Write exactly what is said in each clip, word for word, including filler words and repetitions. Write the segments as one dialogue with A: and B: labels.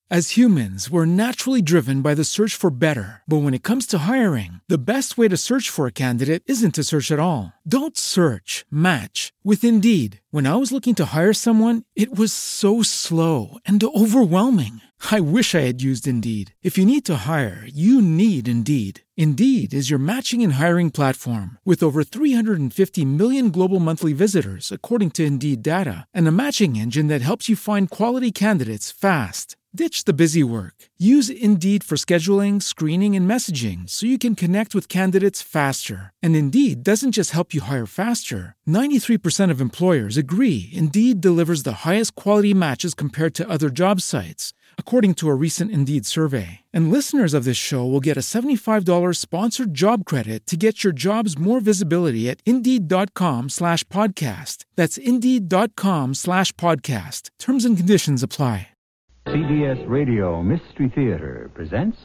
A: As humans, we're naturally driven by the search for better. But when it comes to hiring, the best way to search for a candidate isn't to search at all. Don't search, match with Indeed. When I was looking to hire someone, it was so slow and overwhelming. I wish I had used Indeed. If you need to hire, you need Indeed. Indeed is your matching and hiring platform with over three hundred fifty million global monthly visitors, according to Indeed data, and a matching engine that helps you find quality candidates fast. Ditch the busy work. Use Indeed for scheduling, screening, and messaging so you can connect with candidates faster. And Indeed doesn't just help you hire faster. ninety-three percent of employers agree Indeed delivers the highest quality matches compared to other job sites, according to a recent Indeed survey. And listeners of this show will get a seventy-five dollars sponsored job credit to get your jobs more visibility at Indeed.com slash podcast. That's Indeed.com slash podcast. Terms and conditions apply.
B: C B S Radio Mystery Theater presents...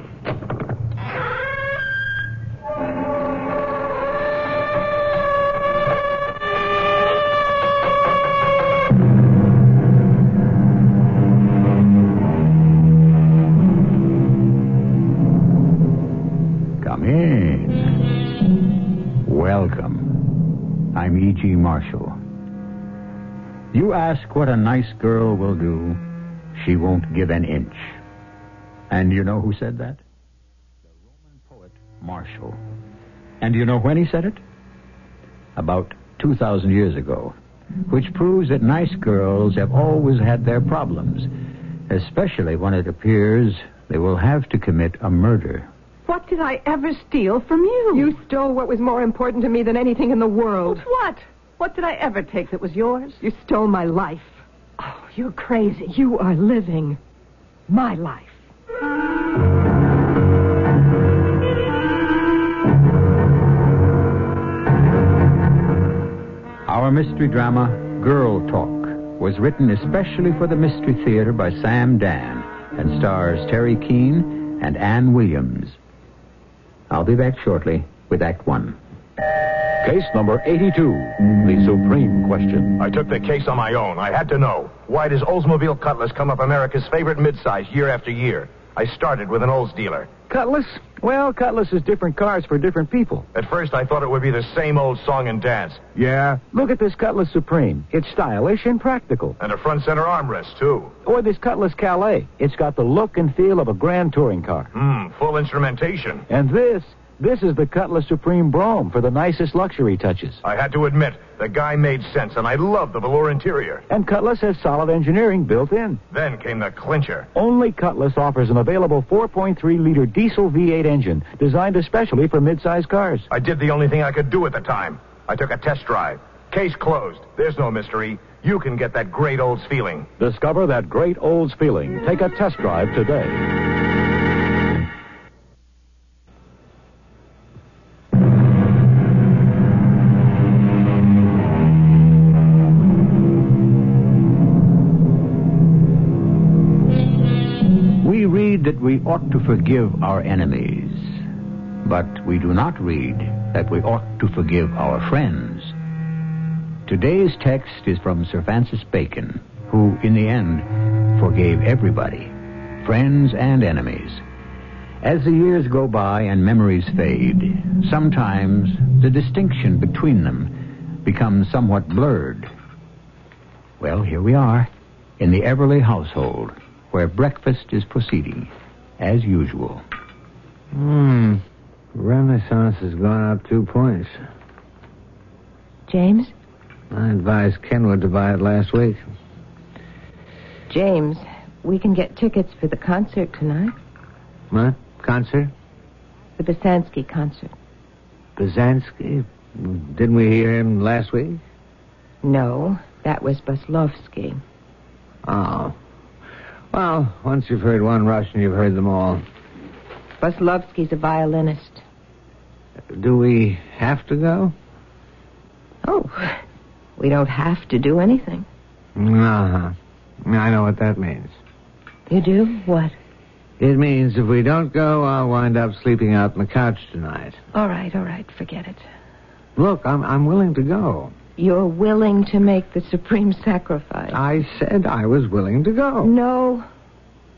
B: Come in. Welcome. I'm E G. Marshall. You ask what a nice girl will do. She won't give an inch. And you know who said that? The Roman poet Martial. And you know when he said it? About two thousand years ago. Which proves that nice girls have always had their problems, especially when it appears they will have to commit a murder.
C: What did I ever steal from you?
D: You stole what was more important to me than anything in the world.
C: What? What did I ever take that was yours?
D: You stole my life.
C: Oh, you're crazy.
D: You are living my life.
B: Our mystery drama, Girl Talk, was written especially for the Mystery Theater by Sam Dan and stars Terry Keane and Ann Williams. I'll be back shortly with Act One.
E: Case number eighty-two, the supreme question.
F: I took the case on my own. I had to know. Why does Oldsmobile Cutlass come up America's favorite midsize year after year? I started with an Olds dealer.
E: Cutlass? Well, Cutlass is different cars for different people.
F: At first, I thought it would be the same old song and dance.
E: Yeah? Look at this Cutlass Supreme. It's stylish and practical.
F: And a front center armrest, too.
E: Or this Cutlass Calais. It's got the look and feel of a grand touring car.
F: Hmm, full instrumentation.
E: And this... This is the Cutlass Supreme Brougham for the nicest luxury touches.
F: I had to admit, the guy made sense, and I love the velour interior.
E: And Cutlass has solid engineering built in.
F: Then came the clincher.
E: Only Cutlass offers an available four point three liter diesel V eight engine designed especially for midsize cars.
F: I did the only thing I could do at the time. I took a test drive. Case closed. There's no mystery. You can get that great Olds feeling.
E: Discover that great Olds feeling. Take a test drive today. That we ought to forgive our enemies, but we do not read that we ought to forgive our friends. Today's text is from Sir Francis Bacon, who, in the end, forgave everybody, friends and enemies. As the years go by and memories fade, sometimes the distinction between them becomes somewhat blurred. Well, here we are, in the Everly household, where breakfast is proceeding, as usual.
G: Hmm. Renaissance has gone up two points.
C: James?
G: I advised Kenwood to buy it last week.
C: James, we can get tickets for the concert tonight.
G: What? Concert?
C: The Basansky concert.
G: Basansky? Didn't we hear him last week?
C: No, that was Buslovsky.
G: Oh. Well, once you've heard one Russian, you've heard them all.
C: Buslovsky's a violinist.
G: Do we have to go?
C: Oh, we don't have to do anything.
G: Uh-huh. I know what that means.
C: You do? What?
G: It means if we don't go, I'll wind up sleeping out on the couch tonight.
C: All right, all right, forget it.
G: Look, I'm I'm willing to go.
C: You're willing to make the supreme sacrifice.
G: I said I was willing to go.
C: No.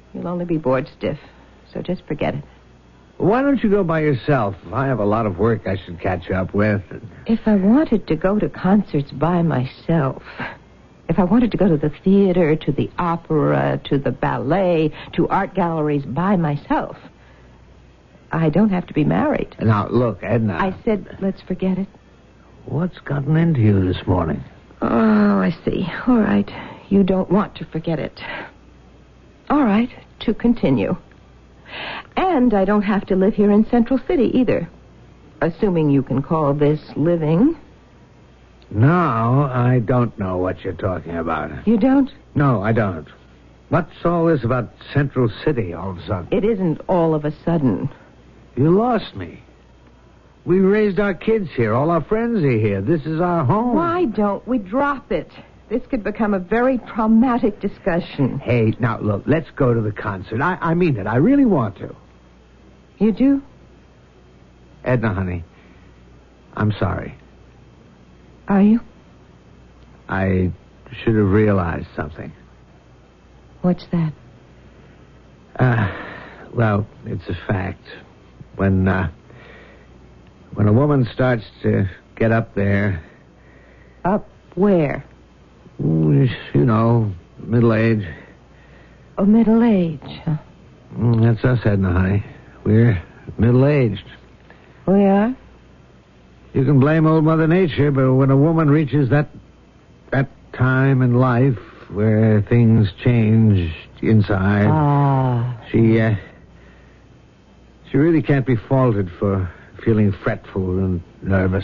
C: You'll only be bored stiff, so just forget it.
G: Why don't you go by yourself? I have a lot of work I should catch up with.
C: If I wanted to go to concerts by myself, if I wanted to go to the theater, to the opera, to the ballet, to art galleries by myself, I don't have to be married.
G: Now, look, Edna.
C: I said, let's forget it.
G: What's gotten into you this morning?
C: Oh, I see. All right. You don't want to forget it. All right. To continue. And I don't have to live here in Central City either. Assuming you can call this living.
G: No, I don't know what you're talking about.
C: You don't?
G: No, I don't. What's all this about Central City all of a sudden?
C: It isn't all of a sudden.
G: You lost me. We raised our kids here. All our friends are here. This is our home.
C: Why don't we drop it? This could become a very traumatic discussion.
G: Hey, now, look, let's go to the concert. I, I mean it. I really want to.
C: You do?
G: Edna, honey, I'm sorry.
C: Are you?
G: I should have realized something.
C: What's that?
G: Uh, well, it's a fact. When, uh, when a woman starts to get up there...
C: Up where?
G: You know, middle age.
C: Oh, middle age, huh?
G: Mm, that's us, Edna, honey. We're middle-aged.
C: We are?
G: You can blame old Mother Nature, but when a woman reaches that that time in life where things change inside,
C: ah.
G: she uh, she really can't be faulted for feeling fretful and nervous,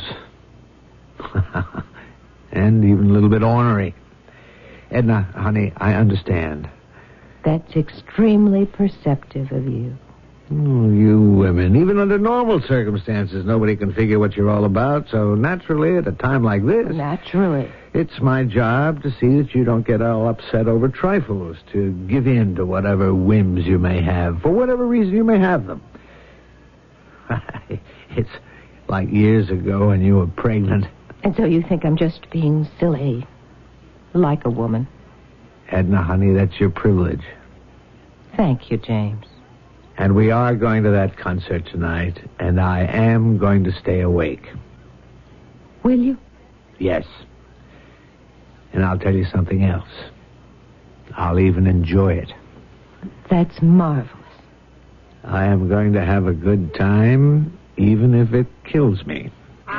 G: and even a little bit ornery. Edna, honey, I understand.
C: That's extremely perceptive of you.
G: Oh, you women. Even under normal circumstances, nobody can figure what you're all about. So naturally, at a time like this...
C: Naturally.
G: It's my job to see that you don't get all upset over trifles, to give in to whatever whims you may have, for whatever reason you may have them. It's like years ago when you were pregnant.
C: And so you think I'm just being silly, like a woman?
G: Edna, honey, that's your privilege.
C: Thank you, James.
G: And we are going to that concert tonight, and I am going to stay awake.
C: Will you?
G: Yes. And I'll tell you something else. I'll even enjoy it.
C: That's marvelous.
G: I am going to have a good time, even if it kills me.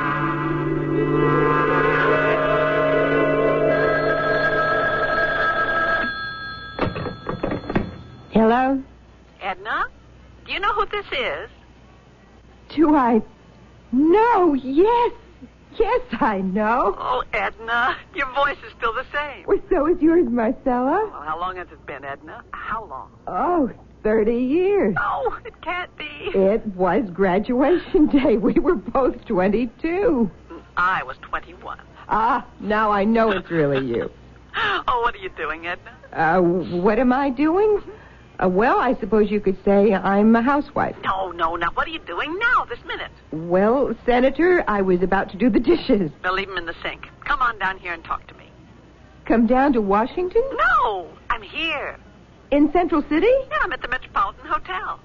C: Hello?
H: Edna? Do you know who this is?
D: Do I? No, yes. Yes, I know.
H: Oh, Edna, your voice is still the same.
D: Well, so is yours, Marcella.
H: Well, how long has it been, Edna? How long?
D: Oh, thirty years.
H: No, it can't be.
D: It was graduation day. We were both twenty-two.
H: I was twenty-one.
D: Ah, now I know it's really you.
H: Oh, what are you doing, Edna?
D: Uh, what am I doing? Uh, well, I suppose you could say I'm a housewife.
H: No, no, now what are you doing now, this minute?
D: Well, Senator, I was about to do the dishes.
H: Well, leave them in the sink. Come on down here and talk to me.
D: Come down to Washington?
H: No, I'm here.
D: In Central City?
H: Yeah, I'm at the Metropolitan Hotel.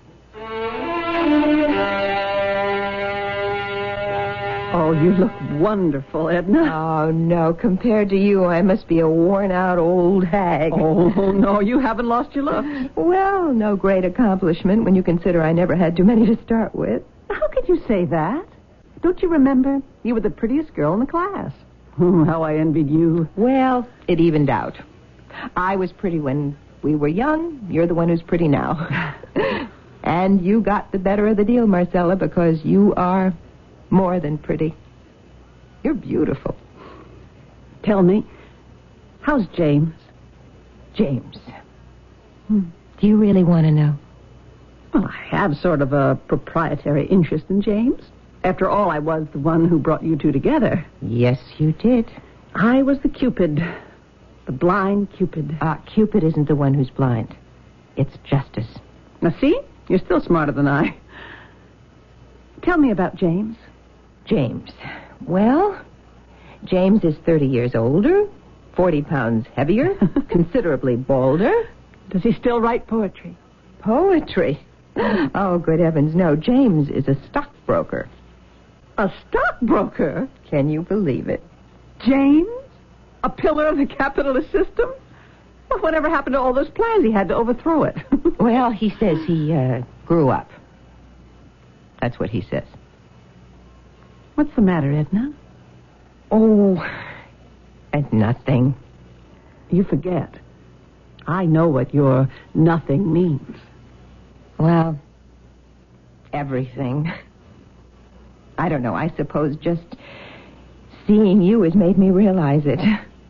I: Oh, you look wonderful, Edna.
D: Oh, no. Compared to you, I must be a worn-out old hag.
I: Oh, no, you haven't lost your looks.
D: Well, no great accomplishment when you consider I never had too many to start with.
I: How could you say that? Don't you remember? You were the prettiest girl in the class. Oh, how I envied you.
D: Well, it evened out. I was pretty when we were young. You're the one who's pretty now. And you got the better of the deal, Marcella, because you are more than pretty. You're beautiful.
I: Tell me, how's James?
D: James. Hmm. Do you really want to know?
I: Well, I have sort of a proprietary interest in James. After all, I was the one who brought you two together.
D: Yes, you did.
I: I was the Cupid. The blind Cupid.
D: Ah, uh, Cupid isn't the one who's blind. It's Justice.
I: Now, see? You're still smarter than I. Tell me about James.
D: James. Well, James is thirty years older, forty pounds heavier, considerably balder.
I: Does he still write poetry?
C: Poetry? Oh, good heavens, no. James is a stockbroker.
I: A stockbroker?
C: Can you believe it?
I: James? A pillar of the capitalist system? Well, whatever happened to all those plans? He had to overthrow it.
C: Well, he says he uh, grew up. That's what he says.
I: What's the matter, Edna?
C: Oh, and nothing.
I: You forget. I know what your nothing means.
C: Well, everything. I don't know. I suppose just seeing you has made me realize it.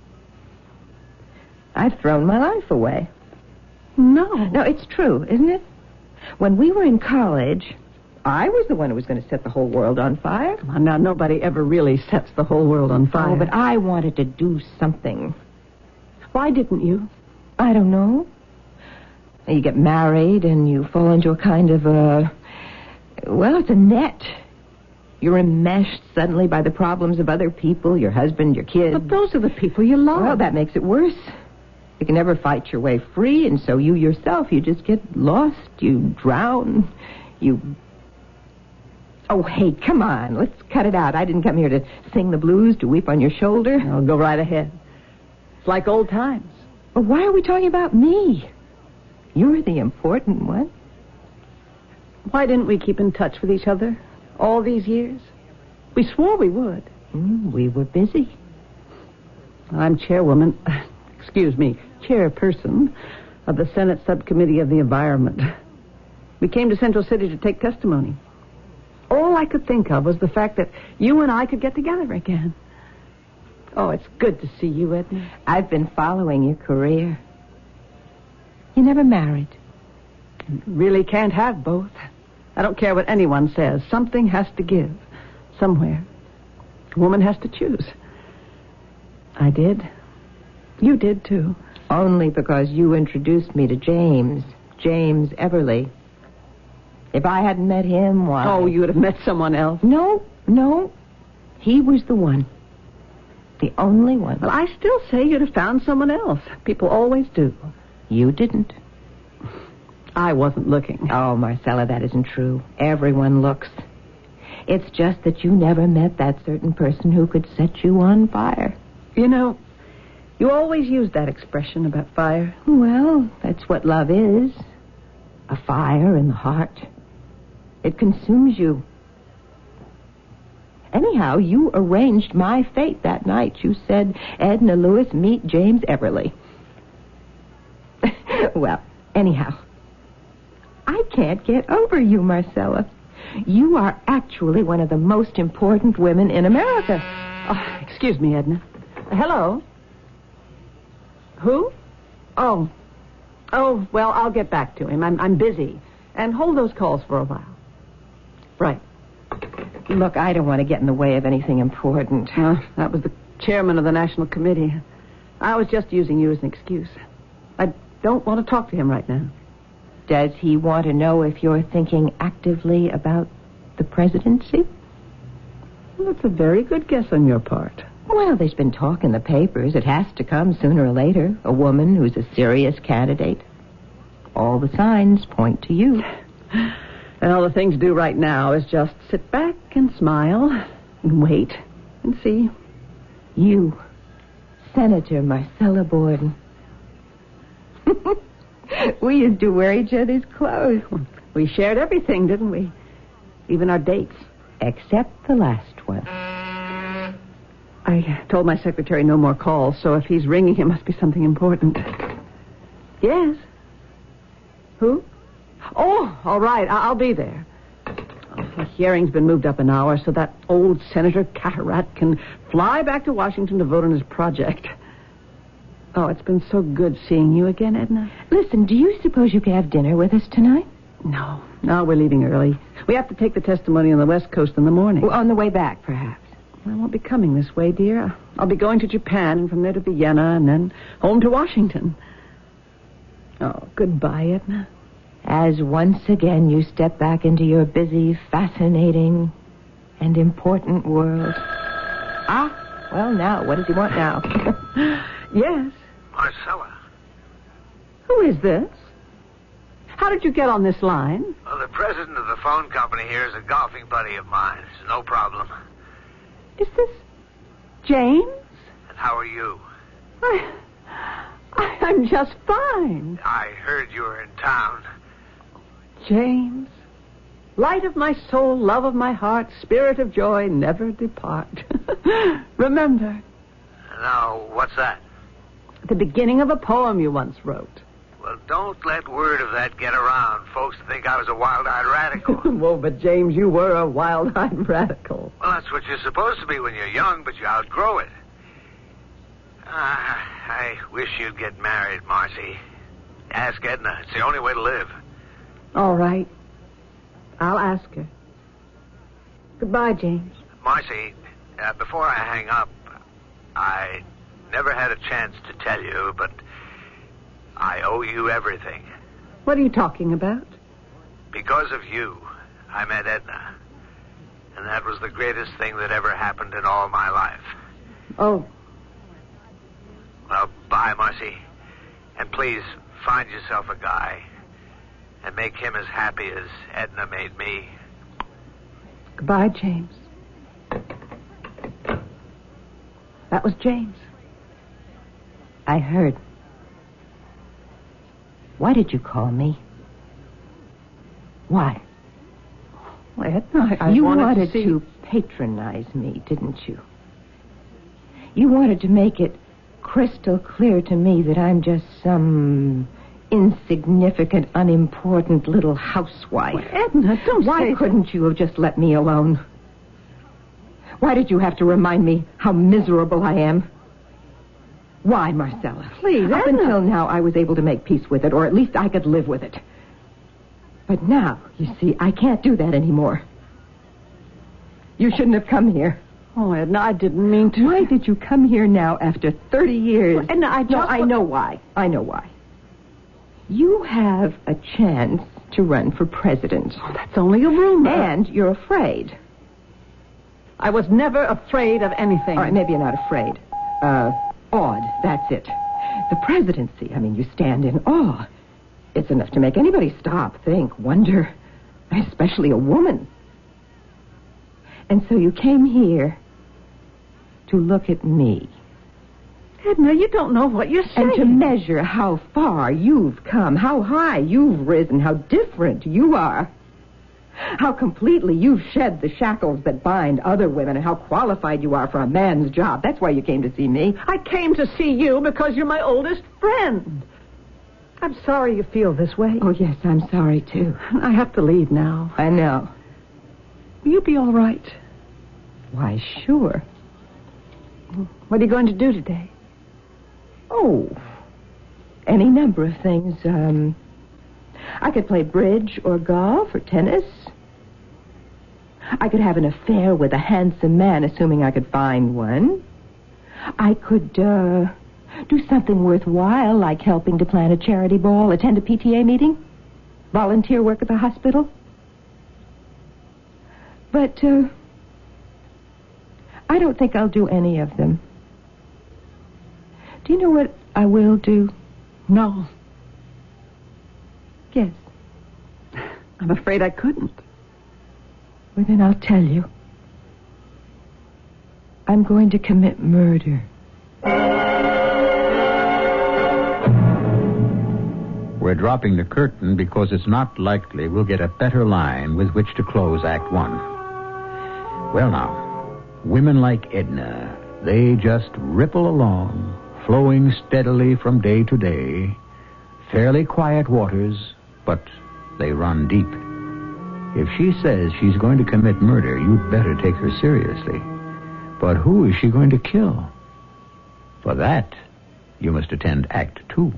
C: I've thrown my life away.
I: No.
C: No, it's true, isn't it? When we were in college, I was the one who was going to set the whole world on fire.
I: Come on, now, nobody ever really sets the whole world on fire.
C: Oh, but I wanted to do something.
I: Why didn't you?
C: I don't know. You get married and you fall into a kind of a... Well, it's a net. You're enmeshed suddenly by the problems of other people, your husband, your kids.
I: But those are the people you love.
C: Well, that makes it worse. You can never fight your way free, and so you yourself, you just get lost, you drown, you... Oh, hey, come on, let's cut it out. I didn't come here to sing the blues, to weep on your shoulder.
I: No, go right ahead. It's like old times.
C: But why are we talking about me? You're the important one.
I: Why didn't we keep in touch with each other all these years? We swore we would.
C: Mm, we were busy.
I: I'm chairwoman, excuse me, chairperson of the Senate Subcommittee of the Environment. We came to Central City to take testimony. All I could think of was the fact that you and I could get together again. Oh, it's good to see you, Edna.
C: I've been following your career. You never married.
I: You really can't have both. I don't care what anyone says. Something has to give. Somewhere. A woman has to choose. I did. You did, too.
C: Only because you introduced me to James. James Everly. If I hadn't met him, why...
I: Oh, you would have met someone else.
C: No, no. He was the one. The only one.
I: Well, I still say you'd have found someone else. People always do.
C: You didn't.
I: I wasn't looking.
C: Oh, Marcella, that isn't true. Everyone looks. It's just that you never met that certain person who could set you on fire.
I: You know, you always use that expression about fire.
C: Well, that's what love is. A fire in the heart. It consumes you. Anyhow, you arranged my fate that night. You said, Edna Lewis, meet James Everly. Well, anyhow, I can't get over you, Marcella. You are actually one of the most important women in America.
I: Oh, excuse me, Edna. Uh, hello? Who? Oh. Oh, well, I'll get back to him. I'm, I'm busy. And hold those calls for a while. Right.
C: Look, I don't want to get in the way of anything important.
I: Uh, that was the chairman of the National Committee. I was just using you as an excuse. I don't want to talk to him right now.
C: Does he want to know if you're thinking actively about the presidency?
I: Well, that's a very good guess on your part.
C: Well, there's been talk in the papers. It has to come sooner or later. A woman who's a serious candidate. All the signs point to you.
I: And all the thing to do right now is just sit back and smile and wait and see.
C: You, Senator Marcella Borden. We used to wear each other's clothes.
I: We shared everything, didn't we? Even our dates.
C: Except the last one.
I: I told my secretary no more calls, so if he's ringing, it must be something important. Yes. Who? Oh, all right. I- I'll be there. Oh, the hearing's been moved up an hour so that old Senator Carteret can fly back to Washington to vote on his project. Oh, it's been so good seeing you again, Edna.
C: Listen, do you suppose you could have dinner with us tonight?
I: No. No, we're leaving early. We have to take the testimony on the West Coast in the morning.
C: Well, on the way back, perhaps.
I: I won't be coming this way, dear. I'll be going to Japan and from there to Vienna and then home to Washington. Oh, goodbye, Edna.
C: As once again you step back into your busy, fascinating, and important world. Ah, well, now, what does he want now?
I: Yes.
F: Marcella.
I: Who is this? How did you get on this line?
J: Well, the president of the phone company here is a golfing buddy of mine. It's no problem.
I: Is this James?
J: And how are you?
I: I, I, I'm just fine.
J: I heard you were in town.
I: James, light of my soul, love of my heart, spirit of joy, never depart. Remember.
J: Now, what's that?
I: The beginning of a poem you once wrote.
J: Well, don't let word of that get around. Folks think I was a wild-eyed radical.
I: Whoa, but James, you were a wild-eyed radical.
J: Well, that's what you're supposed to be when you're young, but you outgrow it. Uh, I wish you'd get married, Marcy. Ask Edna. It's the only way to live.
I: All right. I'll ask her. Goodbye, James.
J: Marcy, uh, before I hang up, I never had a chance to tell you, but I owe you everything.
I: What are you talking about?
J: Because of you, I met Edna. And that was the greatest thing that ever happened in all my life.
I: Oh.
J: Well, bye, Marcy. And please, find yourself a guy. And make him as happy as Edna made me.
I: Goodbye, James. That was James.
D: I heard. Why did you call me? Why?
I: Well, Edna, I, I
D: you
I: wanted,
D: wanted
I: to, see...
D: to patronize me, didn't you? You wanted to make it crystal clear to me that I'm just some insignificant, unimportant little housewife.
I: Well, Edna, don't
D: Why
I: say
D: couldn't
I: that.
D: you have just let me alone? Why did you have to remind me how miserable I am? Why, Marcella?
I: Please,
D: Up
I: Edna.
D: until now, I was able to make peace with it, or at least I could live with it. But now, you see, I can't do that anymore. You shouldn't have come here.
I: Oh, Edna, I didn't mean to.
D: Why did you come here now after thirty years?
I: Well, Edna, I just...
D: No, I know why. I know why. You have a chance to run for president.
I: Oh, that's only a rumor.
D: And you're afraid.
I: I was never afraid of anything.
D: All right, maybe you're not afraid. Uh, awed, that's it. The presidency, I mean, you stand in awe. It's enough to make anybody stop, think, wonder, especially a woman. And so you came here to look at me.
I: Edna, you don't know what you're saying.
D: And to measure how far you've come, how high you've risen, how different you are. How completely you've shed the shackles that bind other women, and how qualified you are for a man's job. That's why you came to see me.
I: I came to see you because you're my oldest friend. I'm sorry you feel this way.
D: Oh, yes, I'm sorry, too.
I: I have to leave now.
D: I know.
I: Will you be all right?
D: Why, sure.
I: What are you going to do today?
D: Oh, any number of things. Um, I could play bridge or golf or tennis. I could have an affair with a handsome man, assuming I could find one. I could uh, do something worthwhile, like helping to plan a charity ball, attend a P T A meeting, volunteer work at the hospital. But uh, I don't think I'll do any of them. Do you know what I will do?
I: No.
D: Yes.
I: I'm afraid I couldn't.
D: Well, then I'll tell you. I'm going to commit murder.
E: We're dropping the curtain because it's not likely we'll get a better line with which to close Act One. Well, now, women like Edna, they just ripple along, flowing steadily from day to day. Fairly quiet waters, but they run deep. If she says she's going to commit murder, you'd better take her seriously. But who is she going to kill? For that, you must attend Act Two.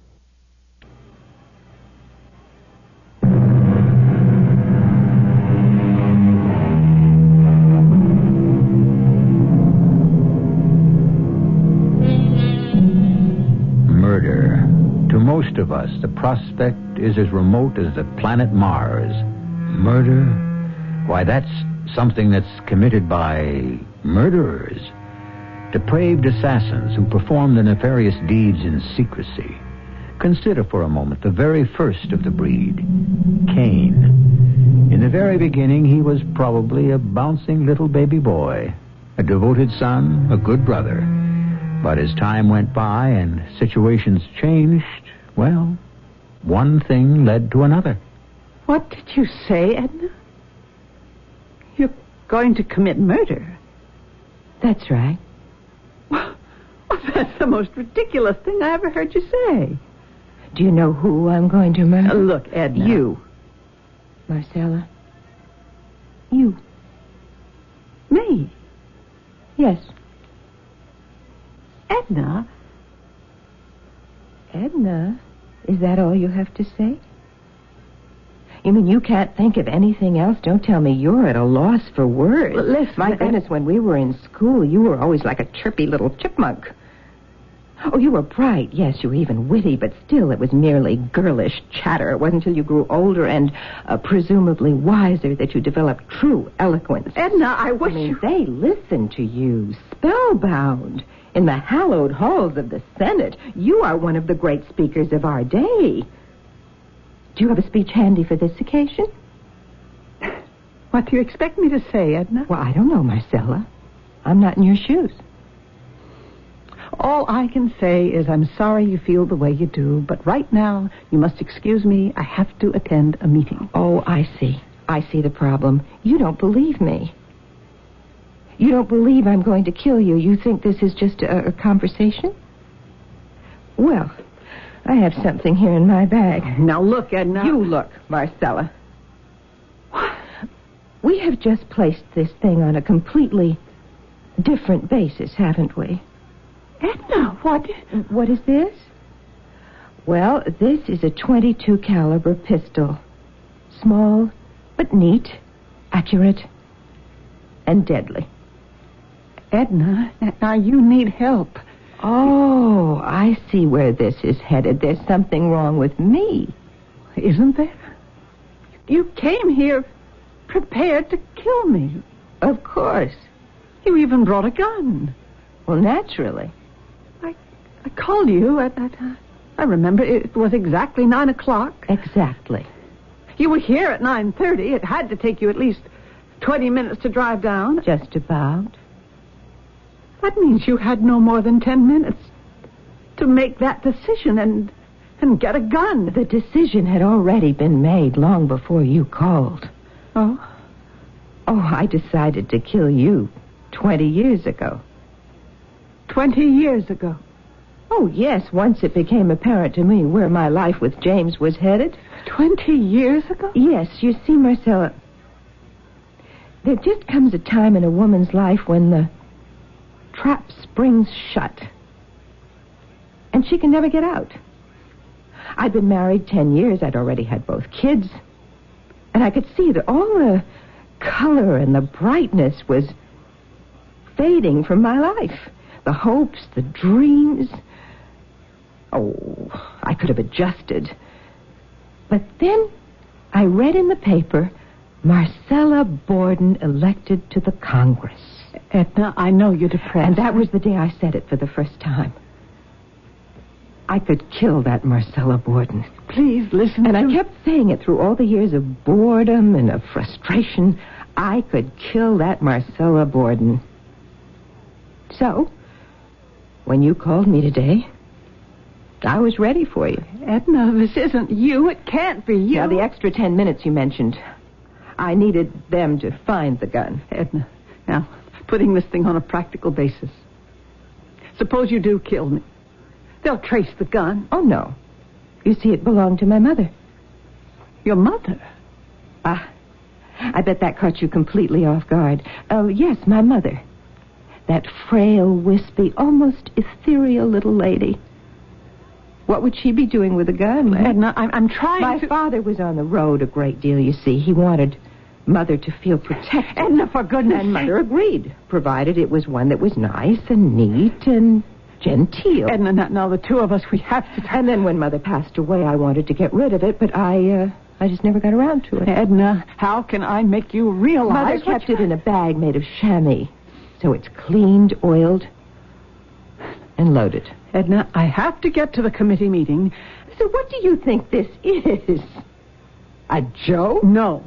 E: Murder. To most of us, the prospect is as remote as the planet Mars. Murder? Why, that's something that's committed by murderers. Depraved assassins who perform their nefarious deeds in secrecy. Consider for a moment the very first of the breed, Cain. In the very beginning, he was probably a bouncing little baby boy, a devoted son, a good brother. But as time went by and situations changed, well, one thing led to another.
I: What did you say, Edna? You're going to commit murder?
C: That's right.
I: Well, that's the most ridiculous thing I ever heard you say.
C: Do you know who I'm going to murder?
I: Uh, look, Edna.
C: You. Marcella. You.
I: Me?
C: Yes.
I: Edna?
C: Edna? Is that all you have to say? You mean you can't think of anything else? Don't tell me you're at a loss for words.
I: Well, listen,
C: My goodness, when we were in school, you were always like a chirpy little chipmunk. Oh, you were bright. Yes, you were even witty, but still it was merely girlish chatter. It wasn't until you grew older and uh, presumably wiser that you developed true eloquence.
I: Edna, I wish
C: I mean,
I: you...
C: they listened to you, spellbound, in the hallowed halls of the Senate. You are one of the great speakers of our day. Do you have a speech handy for this occasion?
I: What do you expect me to say, Edna?
C: Well, I don't know, Marcella. I'm not in your shoes.
I: All I can say is I'm sorry you feel the way you do, but right now, you must excuse me. I have to attend a meeting.
C: Oh, I see. I see the problem. You don't believe me. You don't believe I'm going to kill you. You think this is just a, a conversation? Well, I have something here in my bag.
I: Now look, Edna.
C: You look, Marcella. We have just placed this thing on a completely different basis, haven't we?
I: Edna, what?
C: What is this? Well, this is a twenty-two caliber pistol. Small, but neat, accurate, and deadly.
I: Edna, now you need help.
C: Oh, I see where this is headed. There's something wrong with me.
I: Isn't there? You came here prepared to kill me.
C: Of course.
I: You even brought a gun.
C: Well, naturally.
I: I I called you at that uh, I remember it was exactly nine o'clock.
C: Exactly.
I: You were here at nine thirty. It had to take you at least twenty minutes to drive down.
C: Just about.
I: That means you had no more than ten minutes to make that decision and and get a gun.
C: The decision had already been made long before you called.
I: Oh?
C: Oh, I decided to kill you twenty years ago.
I: Twenty years ago?
C: Oh, yes, once it became apparent to me where my life with James was headed.
I: Twenty years ago?
C: Yes, you see, Marcella, there just comes a time in a woman's life when the trap springs shut and she can never get out. I'd been married ten years. I'd already had both kids. And I could see that all the color and the brightness was fading from my life. The hopes, the dreams. Oh, I could have adjusted. But then I read in the paper, Marcella Borden elected to the Congress.
I: Edna, I know you're depressed.
C: And that was the day I said it for the first time. I could kill that Marcella Borden.
I: Please listen
C: And
I: to...
C: I kept saying it through all the years of boredom and of frustration. I could kill that Marcella Borden. So, when you called me today, I was ready for you.
I: Edna, this isn't you. It can't be you.
C: Now, the extra ten minutes you mentioned, I needed them to find the gun.
I: Edna, now, putting this thing on a practical basis. Suppose you do kill me. They'll trace the gun.
C: Oh, no. You see, it belonged to my mother.
I: Your mother?
C: Ah, I bet that caught you completely off guard. Oh, yes, my mother. That frail, wispy, almost ethereal little lady. What would she be doing with a gun?
I: Edna, I'm, I'm trying
C: My
I: to...
C: father was on the road a great deal, you see. He wanted Mother to feel protected.
I: Edna, for goodness
C: And
I: sake.
C: Mother agreed, provided it was one that was nice and neat and genteel.
I: Edna, now, now the two of us, we have to...
C: And then when Mother passed away, I wanted to get rid of it, but I, uh, I just never got around to it.
I: Edna, how can I make you realize...
C: Mother kept it in a bag made of chamois, so it's cleaned, oiled, and loaded.
I: Edna, I have to get to the committee meeting,
D: So what do you think this is? A joke?
I: No.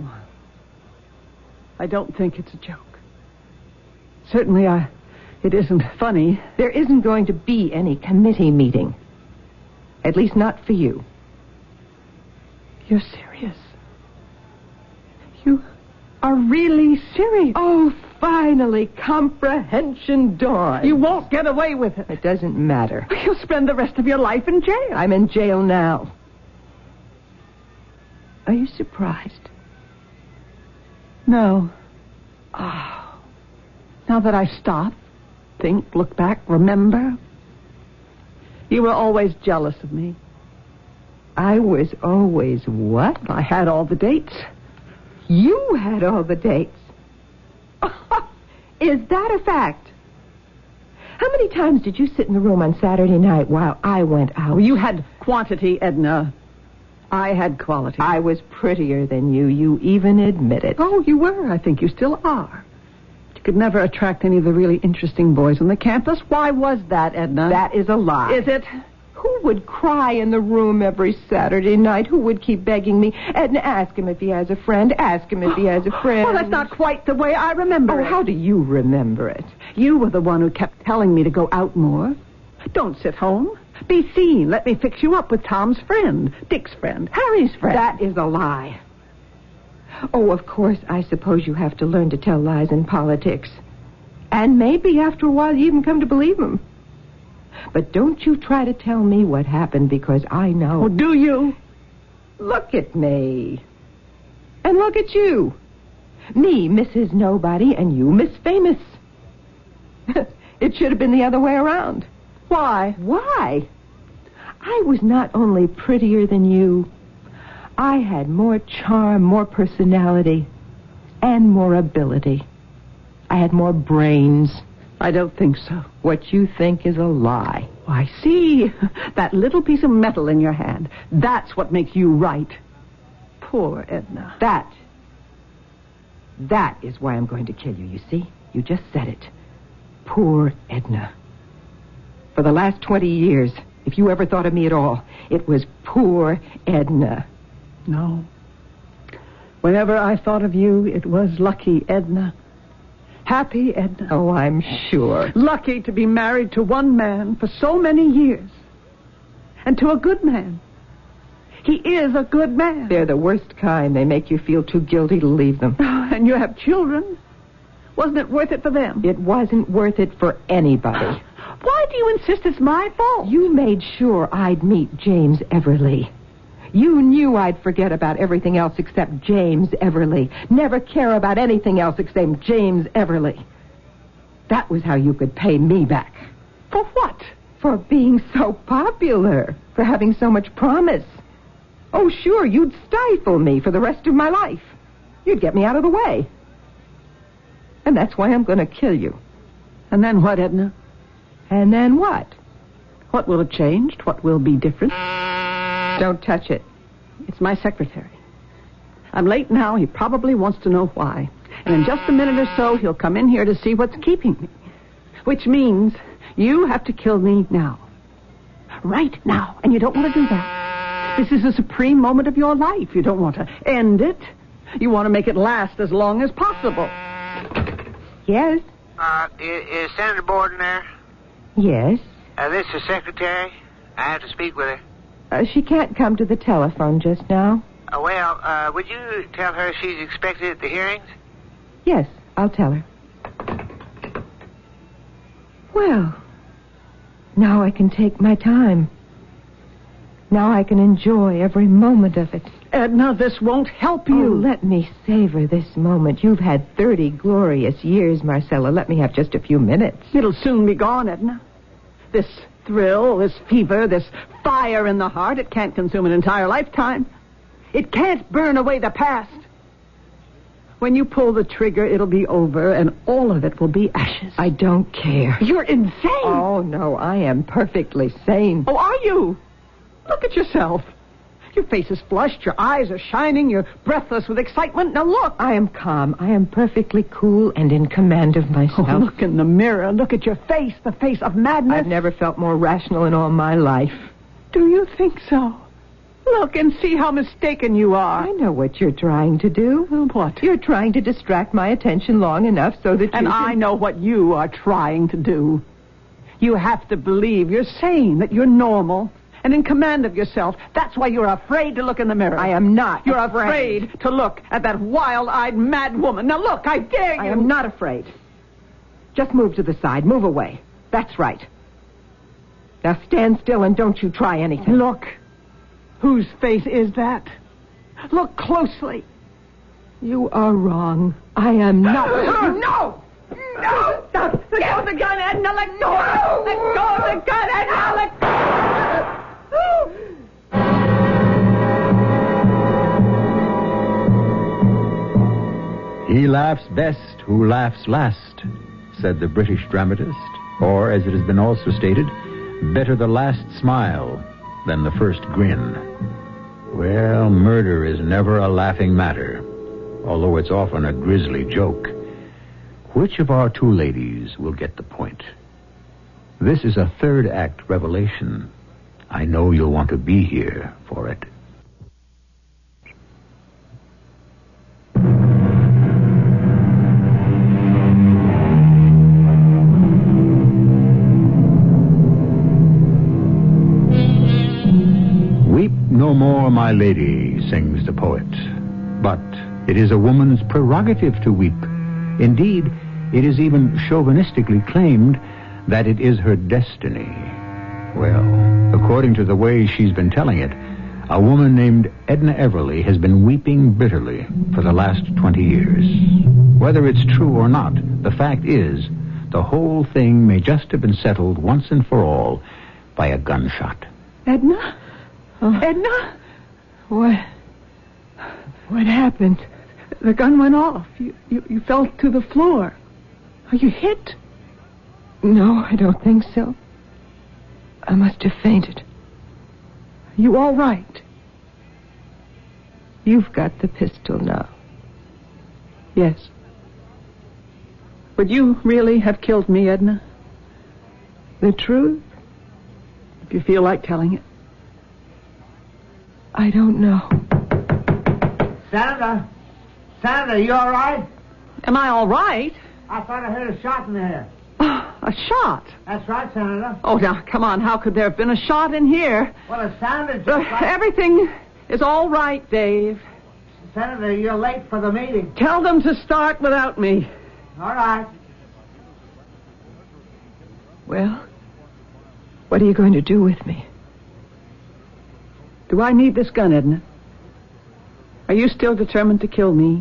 I: I don't think it's a joke. Certainly, I, it isn't funny.
D: There isn't going to be any committee meeting. At least not for you.
I: You're serious. You are really serious.
D: Oh, finally, comprehension dawned.
I: You won't get away with it.
D: It doesn't matter.
I: You'll spend the rest of your life in jail.
D: I'm in jail now. Are you surprised?
I: No. Oh. Now that I've stopped, think, look back, remember, you were always jealous of me.
D: I was always what?
I: I had all the dates.
D: You had all the dates. Is that a fact? How many times did you sit in the room on Saturday night while I went out?
I: Oh, you had quantity, Edna. I had quality.
D: I was prettier than you. You even admit it.
I: Oh, you were. I think you still are. You could never attract any of the really interesting boys on the campus. Why was that, Edna?
D: That is a lie.
I: Is it?
D: Who would cry in the room every Saturday night? Who would keep begging me? Edna, ask him if he has a friend. Ask him if he has a friend.
I: Well, that's not quite the way I remember
D: oh,
I: it.
D: How do you remember it?
I: You were the one who kept telling me to go out more. Don't sit home. Be seen. Let me fix you up with Tom's friend, Dick's friend, Harry's friend.
D: That is a lie. Oh, of course, I suppose you have to learn to tell lies in politics. And maybe after a while you even come to believe them. But don't you try to tell me what happened, because I know.
I: Oh, do you?
D: Look at me. And look at you. Me, Missus Nobody, and you, Miss Famous. It should have been the other way around.
I: Why?
D: Why? I was not only prettier than you, I had more charm, more personality, and more ability. I had more brains.
I: I don't think so.
D: What you think is a lie.
I: Oh, I see. That little piece of metal in your hand. That's what makes you right. Poor Edna.
D: That. That is why I'm going to kill you, you see? You just said it. Poor Edna. For the last twenty years, if you ever thought of me at all, it was poor Edna.
I: No. Whenever I thought of you, it was lucky Edna. Happy Edna.
D: Oh, I'm sure.
I: Lucky to be married to one man for so many years. And to a good man. He is a good man.
D: They're the worst kind. They make you feel too guilty to leave them.
I: And you have children. Wasn't it worth it for them?
D: It wasn't worth it for anybody.
I: Why do you insist it's my fault?
D: You made sure I'd meet James Everly. You knew I'd forget about everything else except James Everly. Never care about anything else except James Everly. That was how you could pay me back.
I: For what?
D: For being so popular. For having so much promise. Oh, sure, you'd stifle me for the rest of my life. You'd get me out of the way. And that's why I'm going to kill you.
I: And then what, Edna?
D: And then what?
I: What will have changed? What will be different?
D: Don't touch it.
I: It's my secretary. I'm late now. He probably wants to know why. And in just a minute or so, he'll come in here to see what's keeping me. Which means you have to kill me now. Right now. And you don't want to do that. This is a supreme moment of your life. You don't want to end it. You want to make it last as long as possible.
D: Yes?
J: Uh, is, is Senator Borden there?
D: Yes.
J: Uh, this is Secretary. I have to speak with her.
D: Uh, she can't come to the telephone just now.
J: Uh, well, uh, would you tell her she's expected at the hearings?
D: Yes, I'll tell her. Well, now I can take my time. Now I can enjoy every moment of it.
I: Edna, this won't help you.
D: Oh, let me savor this moment. You've had thirty glorious years, Marcella. Let me have just a few minutes.
I: It'll soon be gone, Edna. This thrill, this fever, this fire in the heart, it can't consume an entire lifetime. It can't burn away the past. When you pull the trigger, it'll be over, and all of it will be ashes.
D: I don't care.
I: You're insane.
D: Oh, no, I am perfectly sane.
I: Oh, are you? Look at yourself. Your face is flushed, your eyes are shining, you're breathless with excitement. Now look.
D: I am calm. I am perfectly cool and in command of myself.
I: Oh, look in the mirror. Look at your face, the face of madness.
D: I've never felt more rational in all my life.
I: Do you think so? Look and see how mistaken you are.
D: I know what you're trying to do.
I: What?
D: You're trying to distract my attention long enough so that you
I: And
D: can...
I: I know what you are trying to do. You have to believe you're sane, that you're normal and in command of yourself. That's why you're afraid to look in the mirror.
D: I am not
I: You're
D: afraid.
I: afraid to look at that wild-eyed mad woman. Now look, I dare you.
D: I am not afraid. Just move to the side. Move away. That's right. Now stand still and don't you try anything.
I: Look. Whose face is that? Look closely.
D: You are wrong. I am not...
I: No! No! Stop! Let go of the gun, Edna! Let go! No! Let go of the gun, Edna! Let go!
E: He laughs best who laughs last, said the British dramatist. Or, as it has been also stated, better the last smile than the first grin. Well, murder is never a laughing matter, although it's often a grisly joke. Which of our two ladies will get the point? This is a third act revelation. I know you'll want to be here for it. Weep no more, my lady, sings the poet. But it is a woman's prerogative to weep. Indeed, it is even chauvinistically claimed that it is her destiny. Well, according to the way she's been telling it, a woman named Edna Everly has been weeping bitterly for the last twenty years. Whether it's true or not, the fact is, the whole thing may just have been settled once and for all by a gunshot.
I: Edna?
D: Oh.
I: Edna?
D: What? What happened?
I: The gun went off. You, you, you fell to the floor. Are you hit?
D: No, I don't think so. I must have fainted.
I: Are you all right?
D: You've got the pistol now.
I: Yes. Would you really have killed me, Edna?
D: The truth?
I: If you feel like telling it.
D: I don't know.
G: Senator? Senator, you all right?
I: Am I all right?
G: I thought I heard a shot in there.
I: A shot?
G: That's right, Senator.
I: Oh, now, come on. How could there have been a shot in here?
G: Well, it sounded just
I: Uh,
G: like...
I: everything is all right, Dave.
G: Senator, you're late for the meeting.
I: Tell them to start without me.
G: All right.
D: Well, what are you going to do with me?
I: Do I need this gun, Edna? Are you still determined to kill me?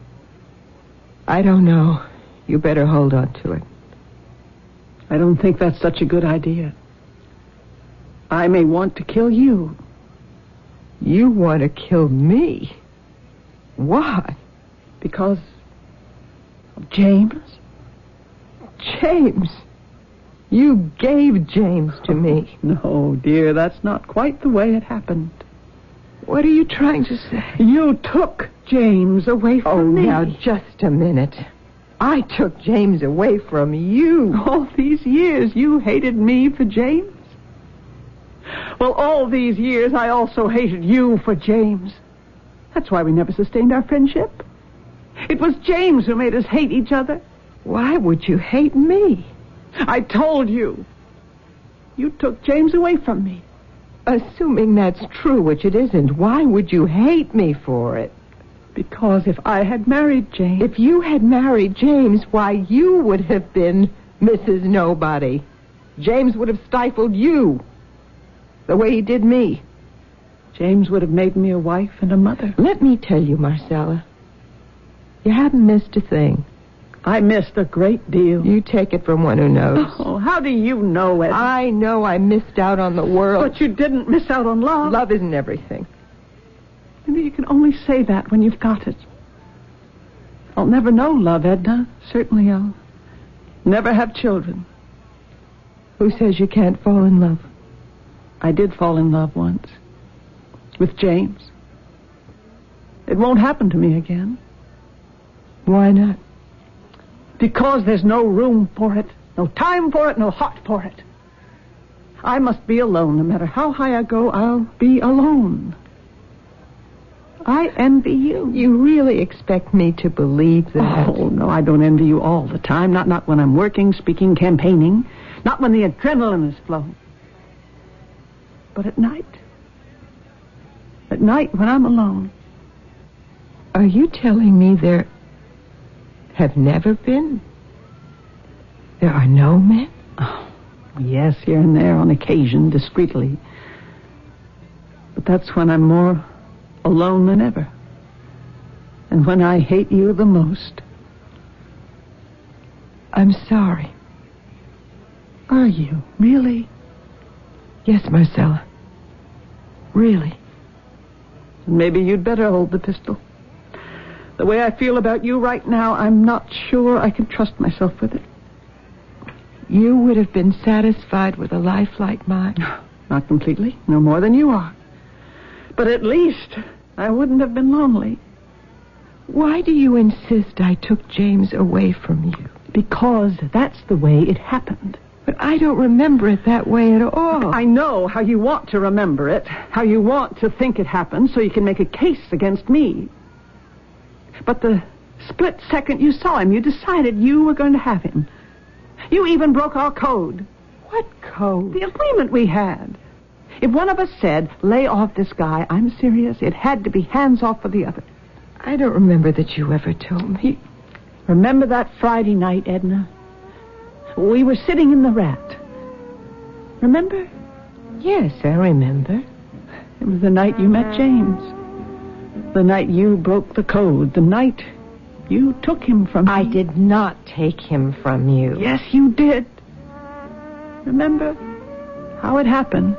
D: I don't know. You better hold on to it.
I: I don't think that's such a good idea. I may want to kill you.
D: You want to kill me? Why?
I: Because of James?
D: James? You gave James to me.
I: No, dear, that's not quite the way it happened.
D: What are you trying to say?
I: You took James away from
D: oh,
I: me.
D: now, just a minute. I took James away from you.
I: All these years you hated me for James? Well, all these years I also hated you for James. That's why we never sustained our friendship. It was James who made us hate each other.
D: Why would you hate me?
I: I told you. You took James away from me.
D: Assuming that's true, which it isn't, why would you hate me for it?
I: Because if I had married James...
D: If you had married James, why, you would have been Missus Nobody. James would have stifled you the way he did me.
I: James would have made me a wife and a mother.
D: Let me tell you, Marcella, you haven't missed a thing.
I: I missed a great deal.
D: You take it from one who knows.
I: Oh, how do you know, Ed?
D: I know I missed out on the world.
I: But you didn't miss out on love.
D: Love isn't everything.
I: Maybe you can only say that when you've got it. I'll never know love, Edna. Certainly I'll never have children.
D: Who says you can't fall in love?
I: I did fall in love once. With James. It won't happen to me again.
D: Why not?
I: Because there's no room for it, no time for it, no heart for it. I must be alone. No matter how high I go, I'll be alone. I envy you.
D: You really expect me to believe that?
I: Oh, no, I don't envy you all the time. Not not when I'm working, speaking, campaigning. Not when the adrenaline is flowing. But at night. At night when I'm alone.
D: Are you telling me there have never been? There are no men?
I: Oh, yes, here and there on occasion, discreetly. But that's when I'm more alone than ever. And when I hate you the most.
D: I'm sorry.
I: Are you? Really?
D: Yes, Marcella. Really.
I: Maybe you'd better hold the pistol. The way I feel about you right now, I'm not sure I can trust myself with it.
D: You would have been satisfied with a life like mine?
I: Not completely. No more than you are. But at least I wouldn't have been lonely.
D: Why do you insist I took James away from you?
I: Because that's the way it happened.
D: But I don't remember it that way at all.
I: I know how you want to remember it, how you want to think it happened so you can make a case against me. But the split second you saw him, you decided you were going to have him. You even broke our code.
D: What code?
I: The agreement we had. If one of us said, lay off this guy, I'm serious, it had to be hands off for the other.
D: I don't remember that you ever told me.
I: Remember that Friday night, Edna? We were sitting in the Rat. Remember?
D: Yes, I remember.
I: It was the night you met James. The night you broke the code. The night you took him from me.
D: I did not take him from you.
I: Yes, you did. Remember how it happened?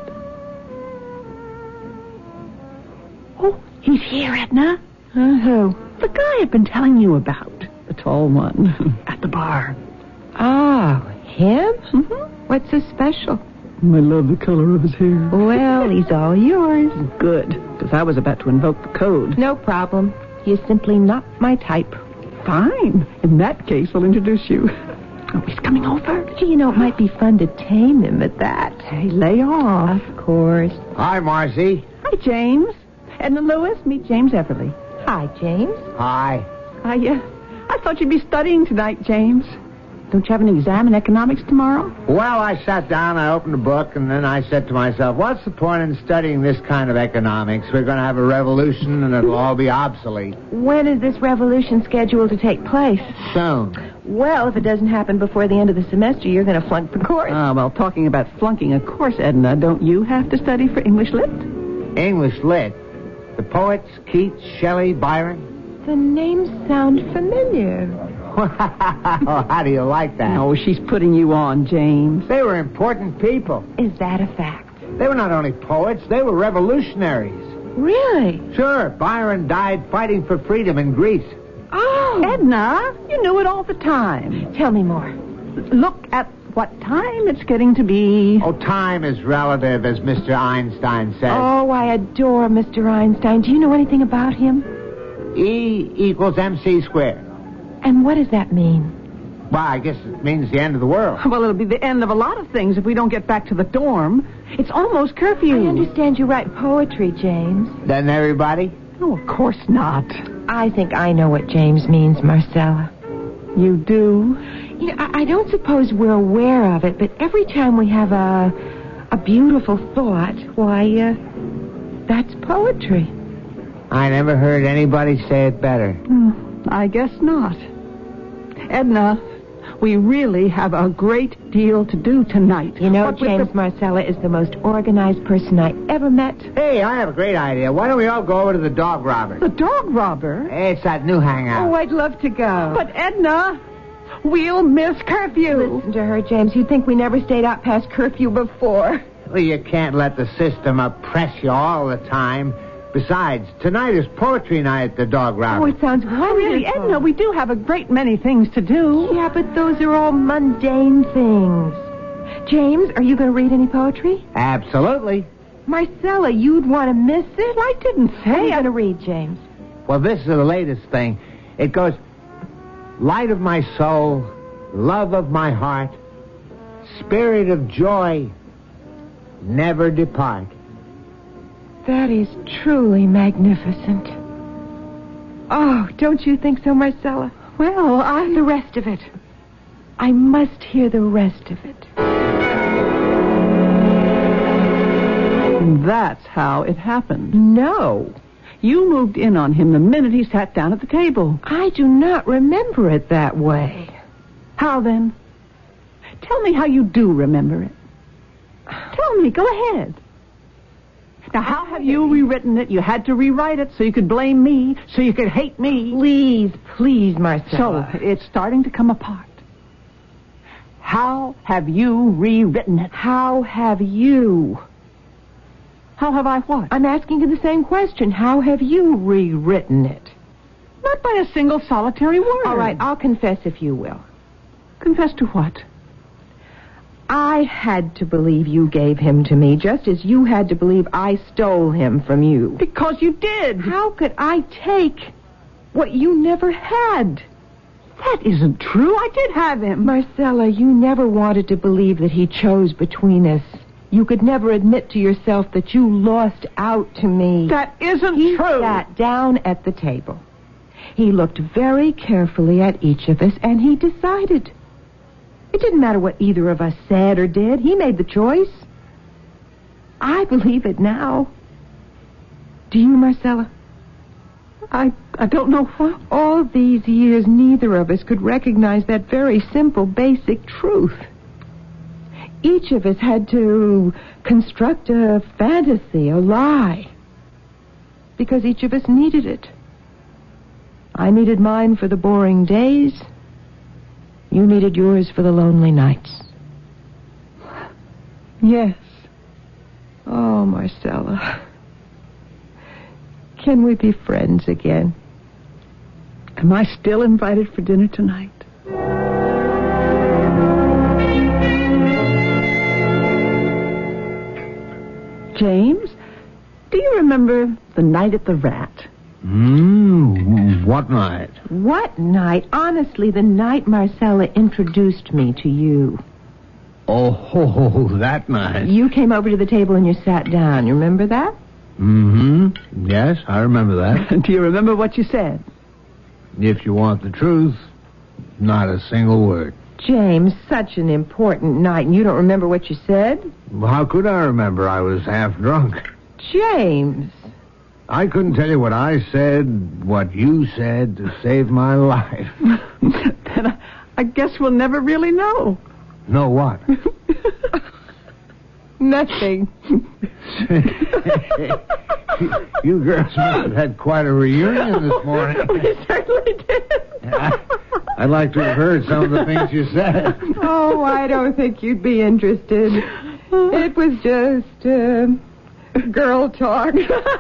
I: Oh, he's here, Edna.
D: Uh, who?
I: The guy I've been telling you about. The tall one. At the bar.
D: Oh, him?
I: Mm-hmm.
D: What's so special?
I: I love the color of his hair.
D: Well, he's all yours.
I: Good, because I was about to invoke the code.
D: No problem. He's simply not my type.
I: Fine. In that case, I'll introduce you. Oh, he's coming over.
D: Gee, you know, it might be fun to tame him at that.
I: Hey, lay off.
D: Of course.
G: Hi, Marcy.
I: Hi, James. Edna Lewis, meet James Everly.
D: Hi, James.
G: Hi.
I: I, uh, I thought you'd be studying tonight, James. Don't you have an exam in economics tomorrow?
G: Well, I sat down, I opened a book, and then I said to myself, what's the point in studying this kind of economics? We're going to have a revolution, and it'll all be obsolete.
D: When is this revolution scheduled to take place?
G: Soon.
D: Well, if it doesn't happen before the end of the semester, you're going to flunk the course.
I: Ah, uh, well, talking about flunking a course, Edna, don't you have to study for English Lit?
G: English Lit? The poets, Keats, Shelley, Byron?
D: The names sound familiar.
G: How do you like that?
I: No, she's putting you on, James.
G: They were important people.
D: Is that a fact?
G: They were not only poets, they were revolutionaries.
D: Really?
G: Sure. Byron died fighting for freedom in Greece.
D: Oh.
I: Edna, you knew it all the time.
D: Tell me more.
I: Look at what time it's getting to be.
G: Oh, time is relative, as Mister Einstein said.
D: Oh, I adore Mister Einstein. Do you know anything about him?
G: E equals mc squared.
D: And what does that mean?
G: Well, I guess it means the end of the world.
I: Well, it'll be the end of a lot of things if we don't get back to the dorm. It's almost curfew.
D: I understand you write poetry, James.
G: Doesn't everybody?
I: Oh, of course not.
D: I think I know what James means, Marcella.
I: You do?
D: You know, I, I don't suppose we're aware of it, but every time we have a a beautiful thought, why, uh, that's poetry.
G: I never heard anybody say it better.
I: Mm, I guess not. Edna, we really have a great deal to do tonight.
D: You know,
I: What with
D: James
I: the-
D: Marcella is the most organized person I ever met.
G: Hey, I have a great idea. Why don't we all go over to the dog robber?
I: The dog robber?
G: Hey, it's that new hangout.
D: Oh, I'd love to go.
I: But, Edna, we'll miss curfew.
D: Listen to her, James. You'd think we never stayed out past curfew before.
G: Well, you can't let the system oppress you all the time. Besides, tonight is poetry night at the dog
D: Oh,
G: robber.
D: it sounds wonderful.
I: Oh, really, Edna, we do have a great many things to do.
D: Yeah, but those are all mundane things. James, are you going to read any poetry?
G: Absolutely.
D: Marcella, you'd want to miss it?
I: I didn't
D: What are
I: say
D: you
I: I...
D: going to read, James?
G: Well, this is the latest thing. It goes, light of my soul, love of my heart, spirit of joy, never depart.
D: That is truly magnificent.
C: Oh, don't you think so, Marcella?
I: Well, I...
C: The rest of it. I must hear the rest of it.
I: That's how it happened.
C: No.
I: You moved in on him the minute he sat down at the table.
C: I do not remember it that way.
I: How then? Tell me how you do remember it. Tell me, go ahead. Now, how have you rewritten it? You had to rewrite it so you could blame me, so you could hate me.
C: Please, please, Marcella.
I: So, it's starting to come apart. How have you rewritten it?
C: How have you?
I: How have I what?
C: I'm asking you the same question. How have you rewritten it?
I: Not by a single solitary word.
C: All right, I'll confess if you will.
I: Confess to what?
C: I had to believe you gave him to me, just as you had to believe I stole him from you.
I: Because you did.
C: How could I take what you never had?
I: That isn't true. I did have him.
C: Marcella, you never wanted to believe that he chose between us. You could never admit to yourself that you lost out to me.
I: That isn't
C: he
I: true.
C: He sat down at the table. He looked very carefully at each of us, and he decided. It didn't matter what either of us said or did. He made the choice. I believe it now. Do you, Marcella?
I: I I don't know what.
C: All these years, neither of us could recognize that very simple, basic truth. Each of us had to construct a fantasy, a lie, because each of us needed it. I needed mine for the boring days. You needed yours for the lonely nights.
I: Yes.
C: Oh, Marcella. Can we be friends again?
I: Am I still invited for dinner tonight? James, do you remember the night at the Rat?
G: Hmm, what night?
C: What night? Honestly, the night Marcella introduced me to you.
G: Oh, that night.
C: You came over to the table and you sat down. You remember that?
G: Mm-hmm. Yes, I remember that.
I: Do you remember what you said?
G: If you want the truth, not a single word.
C: James, such an important night, and you don't remember what you said?
G: Well, how could I remember? I was half drunk.
C: James.
G: I couldn't tell you what I said, what you said to save my life.
I: Then I, I guess we'll never really know.
G: Know what?
C: Nothing.
G: You girls must have had quite a reunion this morning.
C: We certainly did.
G: I'd like to have heard some of the things you said.
C: Oh, I don't think you'd be interested. It was just uh, girl talk.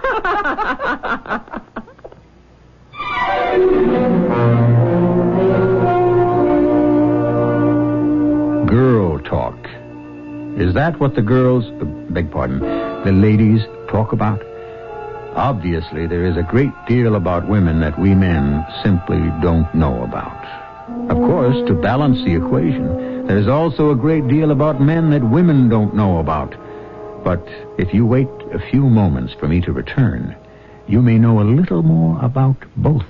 E: Girl talk. Is that what the girls, uh, beg pardon, the ladies talk about? Obviously, there is a great deal about women that we men simply don't know about. Of course, to balance the equation, there's also a great deal about men that women don't know about. But if you wait a few moments for me to return, you may know a little more about both.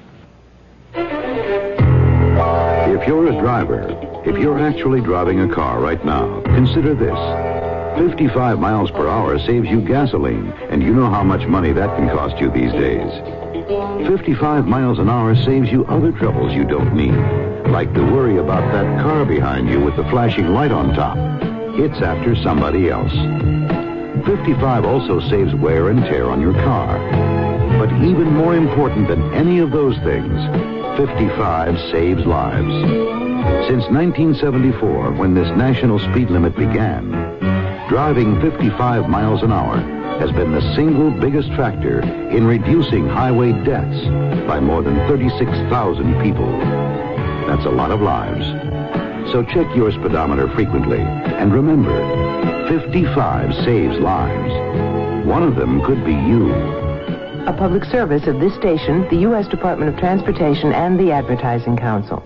K: If you're a driver, if you're actually driving a car right now, consider this. fifty-five miles per hour saves you gasoline, and you know how much money that can cost you these days. fifty-five miles an hour saves you other troubles you don't need, like the worry about that car behind you with the flashing light on top. It's after somebody else. fifty-five also saves wear and tear on your car. But even more important than any of those things, fifty-five saves lives. Since nineteen seventy-four, when this national speed limit began, driving fifty-five miles an hour has been the single biggest factor in reducing highway deaths by more than thirty-six thousand people. That's a lot of lives. So check your speedometer frequently, and remember, fifty-five saves lives. One of them could be you.
C: A public service of this station, the U S Department of Transportation, and the Advertising Council.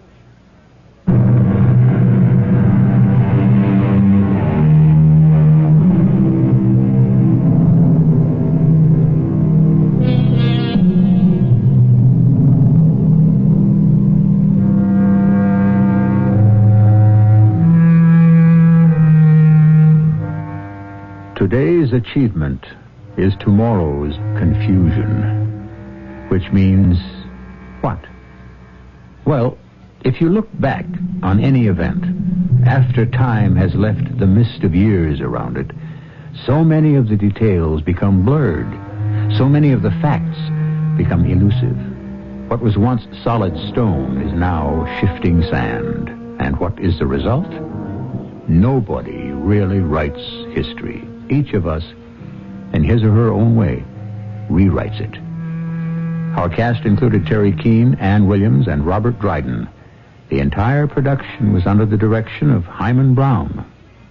E: achievement is tomorrow's confusion. Which means what? Well, if you look back on any event, after time has left the mist of years around it, so many of the details become blurred. So many of the facts become elusive. What was once solid stone is now shifting sand. And what is the result? Nobody really writes history. Each of us, in his or her own way, rewrites it. Our cast included Terry Keane, Ann Williams, and Robert Dryden. The entire production was under the direction of Hyman Brown.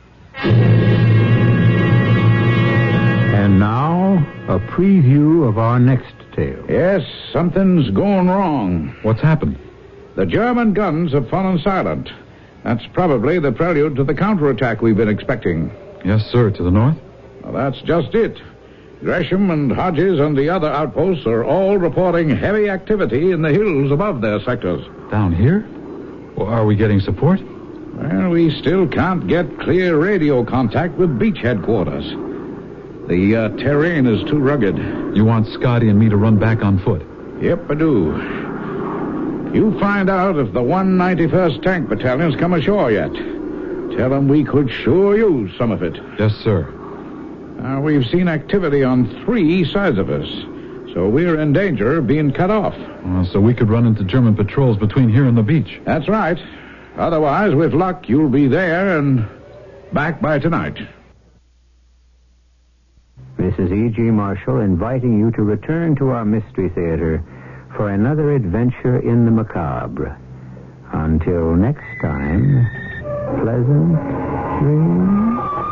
E: And now, a preview of our next tale.
L: Yes, something's going wrong.
M: What's happened?
L: The German guns have fallen silent. That's probably the prelude to the counterattack we've been expecting.
M: Yes, sir. To the north?
L: Well, that's just it. Gresham and Hodges and the other outposts are all reporting heavy activity in the hills above their sectors.
M: Down here? Well, are we getting support?
L: Well, we still can't get clear radio contact with beach headquarters. The uh, terrain is too rugged.
M: You want Scotty and me to run back on foot?
L: Yep, I do. You find out if the one ninety-first Tank Battalion's come ashore yet. Tell them we could sure use some of it.
M: Yes, sir.
L: Now, we've seen activity on three sides of us, so we're in danger of being cut off.
M: Uh, so we could run into German patrols between here and the beach.
L: That's right. Otherwise, with luck, you'll be there and back by tonight.
E: This is E G. Marshall inviting you to return to our Mystery Theater for another adventure in the macabre. Until next time, pleasant dreams.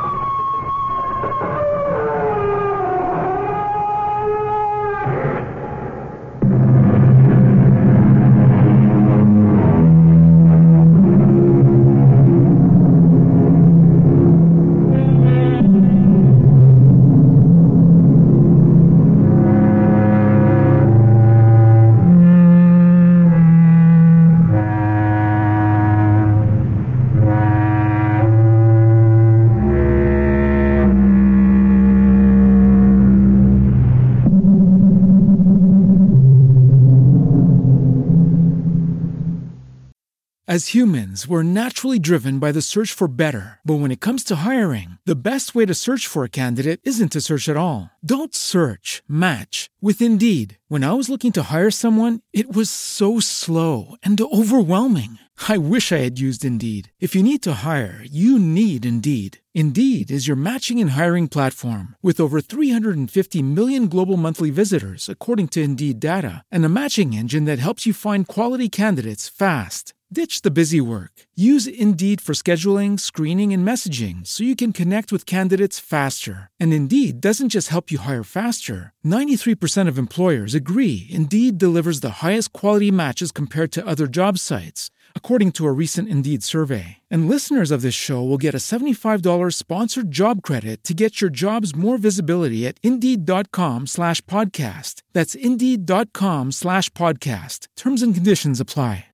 A: As humans, we're naturally driven by the search for better. But when it comes to hiring, the best way to search for a candidate isn't to search at all. Don't search, match with Indeed. When I was looking to hire someone, it was so slow and overwhelming. I wish I had used Indeed. If you need to hire, you need Indeed. Indeed is your matching and hiring platform with over three hundred fifty million global monthly visitors, according to Indeed data, and a matching engine that helps you find quality candidates fast. Ditch the busy work. Use Indeed for scheduling, screening, and messaging so you can connect with candidates faster. And Indeed doesn't just help you hire faster. ninety-three percent of employers agree Indeed delivers the highest quality matches compared to other job sites, according to a recent Indeed survey. And listeners of this show will get a seventy-five dollars sponsored job credit to get your jobs more visibility at Indeed.com slash podcast. That's Indeed.com slash podcast. Terms and conditions apply.